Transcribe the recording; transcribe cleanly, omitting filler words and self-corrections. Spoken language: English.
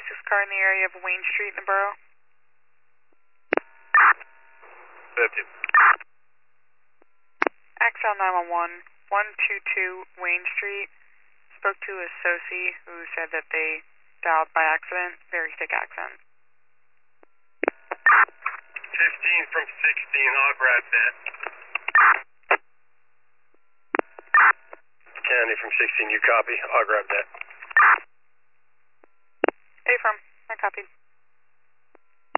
fastest car in the area of Wayne Street in the borough? 50. Axel 911, 122 Wayne Street. Spoke to a soci who said that they dialed by accident. Very thick accent. 15 from 16, I'll grab that. Kennedy from 16, you copy? I'll grab that. Affirm, I copied.